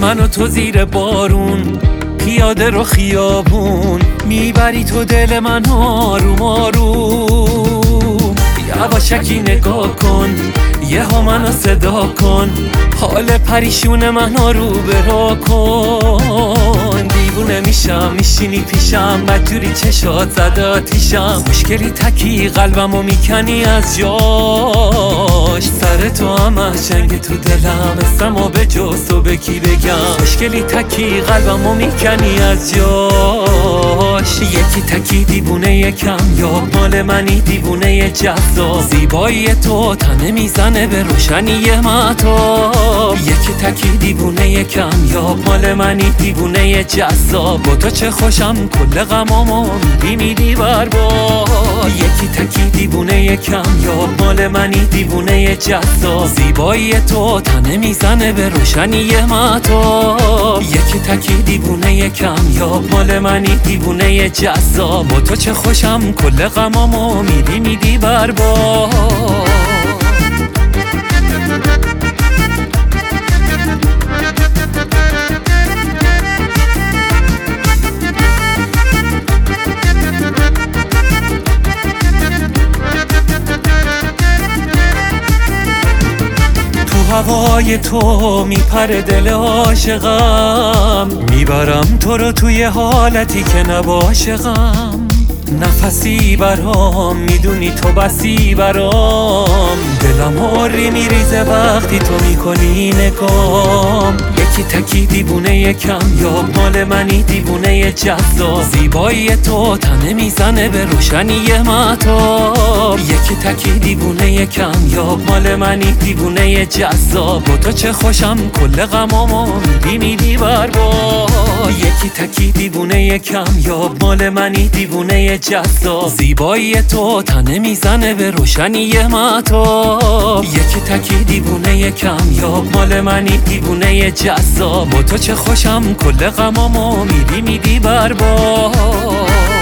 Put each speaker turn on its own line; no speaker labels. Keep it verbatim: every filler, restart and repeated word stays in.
من و تو زیر بارون، پیاده رو خیابون، میبری تو دل من آروم آروم. یواشکی نگاه کن، یه ها منو صدا کن، حال پریشون من رو برا کن. دیوونه میشم میشینی پیشم، بدجوری چشات زده آتیشم، مشکلی تکی قلبمو میکنی از جاش. سر تو همه جنگ تو دلم، اسمو به جز و به کی بگم، مشکلی تکی قلبمو میکنی از جاش. یکی تکی دیوونه یکم، یا مال منی دیوونه جذاب، زیبایی تو تنه میزنه به روشنی مهتاب. یکی تکی دیوونه یکم، یا مال منی دیوونه جذاب، با تو چه خوشم کل غمامو میدی میدی بر باد. یکی تکی دیوونه یکم، یا مال منی دیوونه جذاب، زیبایی تو تنه میزنه به روشنی مهتاب. یکی تکی دیوونه یکم، یا مال منی دیوونه جذاب، با تو چه خوشم کل غمامو میدی میدی بر باد. هوای تو میپره دل عاشقم، میبرم تو رو توی حالتی که نباشقم. نفسی برام میدونی تو بسی برام، دلم هاری میریزه وقتی تو میکنی نگام. یکی تکی دیوونه یکم، یا مال منی دیوونه جذاب، زیبایی تو تنه میزنه به روشنی مهتاب. یکی تکی دیوونه یکم، یا مال منی دیوونه جذاب، با تو چه خوشم کل غمامو میدی میدی بر باد. یکی تکی دیوونه یکم، یا مال منی دیوونه جذاب، زیبایی تو تنه میزنه به روشنی مهتاب. یکی تکی دیوونه یکم، یا مال منی دیوونه جذاب، با تو چه خوشم کل غمامو میدی میدی بر باد.